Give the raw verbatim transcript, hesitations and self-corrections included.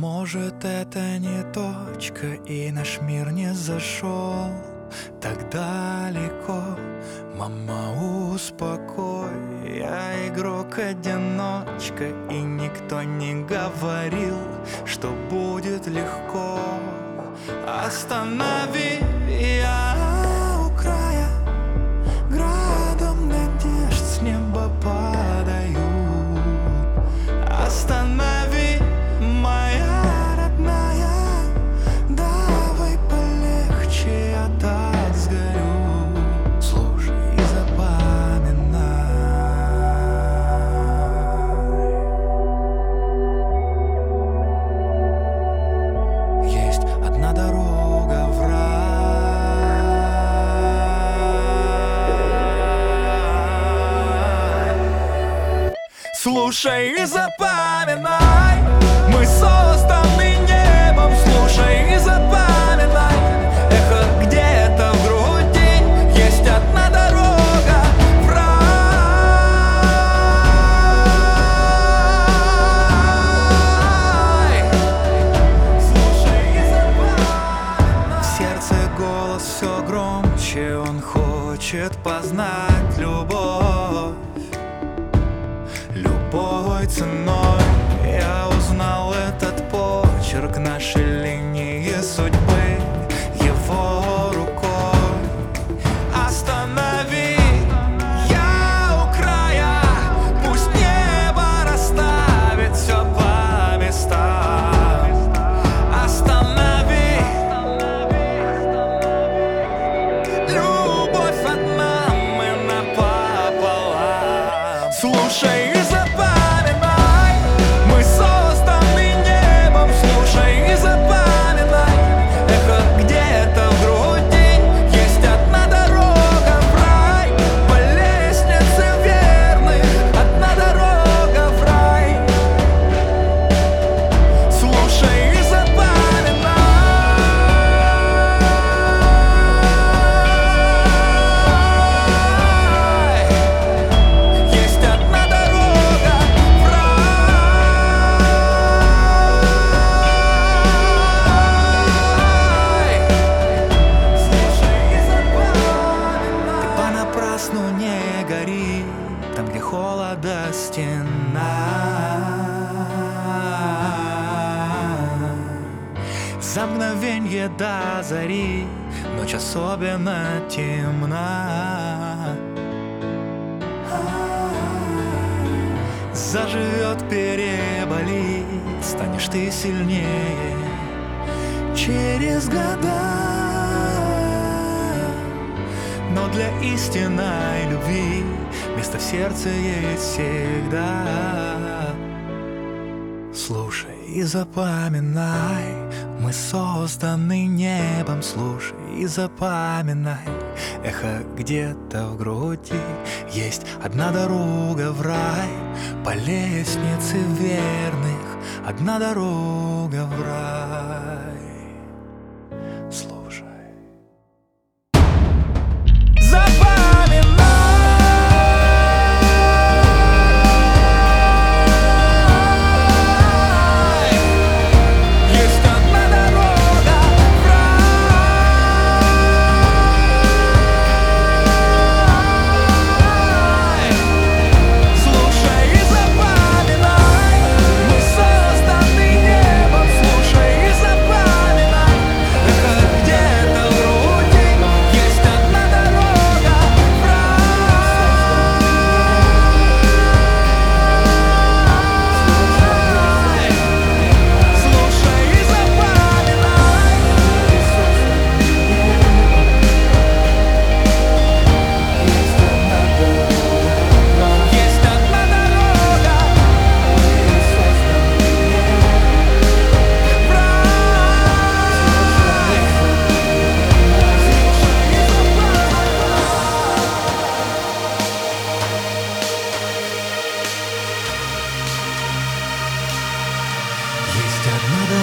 Может, это не точка, и наш мир не зашел так далеко. Мама, успокой, я игрок-одиночка, и никто не говорил, что будет легко. Останови, я у края, градом надежд с неба падаю. Останови, моя родная, давай полегче, я так сгорю. Слушай и запоминай. Есть одна дорога в рай. Слушай и запоминай, мы созданы небом. Слушай и запоминай, эхо где-то в груди. Есть одна дорога в рай. Слушай и запоминай. В сердце голос все громче, он хочет познать любовь. Любой ценой я узнал этот почерк нашей линии судьбы его рукой. Останови, я у края, пусть небо расставит все по местам. Останови, любовь одна, мы напополам. Слушай и запоминай, мы созданы небом. Слушай и запоминай, эхо где-то в груди. Есть одна дорога в рай, по лестнице верных. Одна дорога в рай. Слушай и запоминай, есть одна дорога в рай. Слушай и запоминай. Ты понапрасну не гори там, где холода стена. За мгновенье до зари ночь особенно темна. Заживет, переболит, станешь ты сильнее через года. Но для истинной любви место в сердце есть всегда. Слушай и запоминай, мы созданы небом. Слушай и запоминай, эхо где-то в груди. Есть одна дорога в рай, по лестнице верных. Одна дорога в рай. Слушай. Есть одна